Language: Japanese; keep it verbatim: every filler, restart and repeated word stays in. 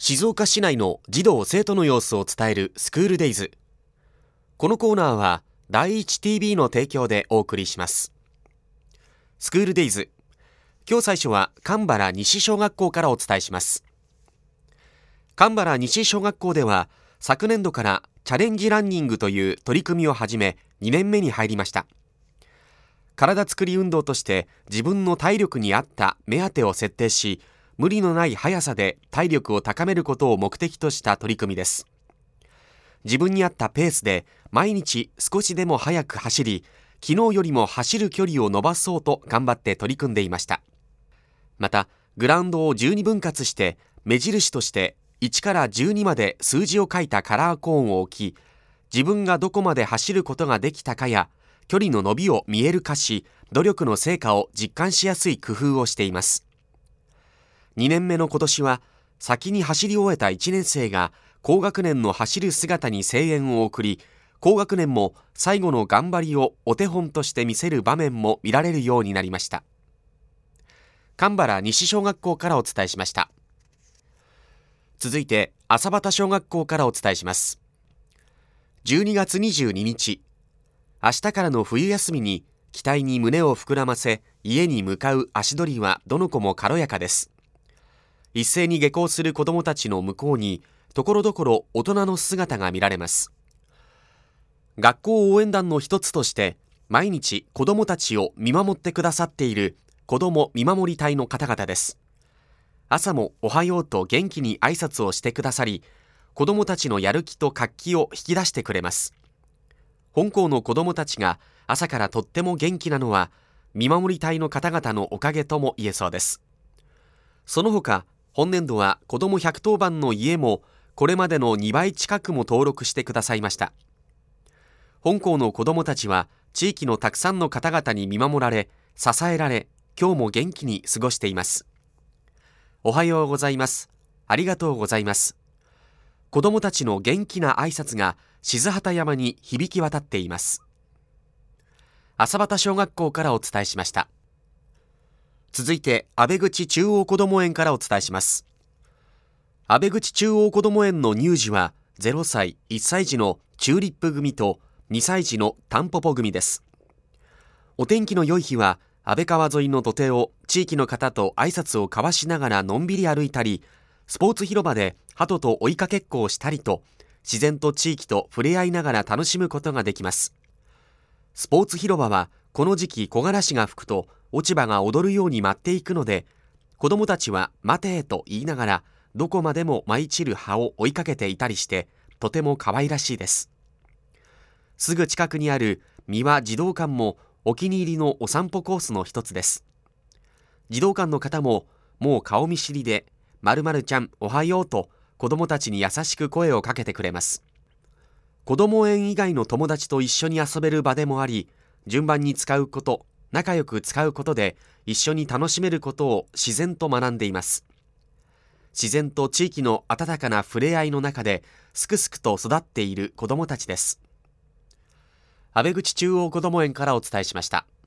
静岡市内の児童生徒の様子を伝えるスクールデイズ。このコーナーは第一 ティービー の提供でお送りします。スクールデイズ、今日最初は蒲原西小学校からお伝えします。蒲原西小学校では昨年度からチャレンジランニングという取り組みを始めにねんめに入りました。体作り運動として自分の体力に合った目当てを設定し、無理のない速さで体力を高めることを目的とした取り組みです。自分に合ったペースで毎日少しでも速く走り、昨日よりも走る距離を伸ばそうと頑張って取り組んでいました。また、グラウンドをじゅうにぶん割して目印としていちからじゅうにまで数字を書いたカラーコーンを置き、自分がどこまで走ることができたかや距離の伸びを見える化し、努力の成果を実感しやすい工夫をしています。にねんめの今年は先に走り終えたいちねん生が高学年の走る姿に声援を送り、高学年も最後の頑張りをお手本として見せる場面も見られるようになりました。蒲原西小学校からお伝えしました。続いて朝畑小学校からお伝えします。じゅうにがつにじゅうににち、明日からの冬休みに期待に胸を膨らませ家に向かう足取りはどの子も軽やかです。一斉に下校する子どもたちの向こうにところどころ大人の姿が見られます。学校応援団の一つとして毎日子どもたちを見守ってくださっている子ども見守り隊の方々です。朝もおはようと元気に挨拶をしてくださり、子どもたちのやる気と活気を引き出してくれます。本校の子どもたちが朝からとっても元気なのは見守り隊の方々のおかげとも言えそうです。その他、本年度は子どもひゃくとおばんの家もこれまでのにばい近くも登録してくださいました。本校の子どもたちは地域のたくさんの方々に見守られ、支えられ、今日も元気に過ごしています。おはようございます。ありがとうございます。子どもたちの元気な挨拶が静畑山に響き渡っています。朝畑小学校からお伝えしました。続いて阿部口中央こども園からお伝えします。阿部口中央こども園の乳児はゼロさい、いっさい児のチューリップ組とにさい児のタンポポ組です。お天気の良い日は安倍川沿いの土手を地域の方と挨拶を交わしながらのんびり歩いたり、スポーツ広場で鳩と追いかけっこをしたりと、自然と地域と触れ合いながら楽しむことができます。スポーツ広場はこの時期木枯らしが吹くと落ち葉が踊るように舞っていくので、子どもたちは待てと言いながらどこまでも舞い散る葉を追いかけていたりして、とても可愛らしいです。すぐ近くにある三輪児童館もお気に入りのお散歩コースの一つです。児童館の方ももう顔見知りで、〇〇ちゃんおはようと子どもたちに優しく声をかけてくれます。子ども園以外の友達と一緒に遊べる場でもあり、順番に使うこと、仲良く使うことで一緒に楽しめることを自然と学んでいます。自然と地域の温かな触れ合いの中ですくすくと育っている子どもたちです。阿部口中央こども園からお伝えしました。